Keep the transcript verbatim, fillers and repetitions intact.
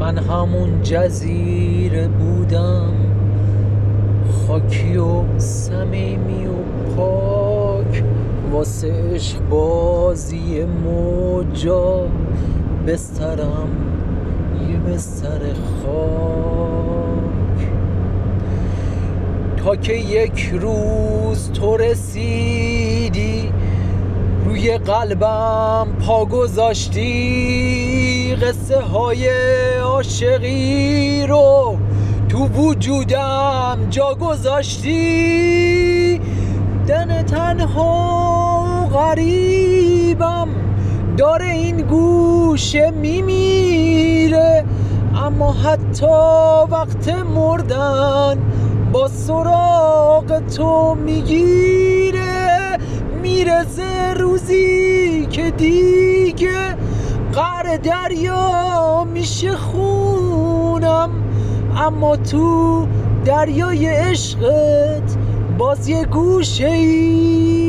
من همون جزیره بودم، خاکی و صمیمی و پاک، واسه عشق بازی موجا بسترم یه بستر خاک. تا که یک روز تو رسیدی روی قلبم پا گذاشتی، قصه های عاشقی رو تو وجودم جا گذاشتی. دن تنها و غریبم داره این گوشه میمیره، اما حتی وقت مردن با سراغ تو میگیره. میرسه روزی که دیگه قعر دریا میشه خونم، اما تو دریای عشقت باز یه گوشه ای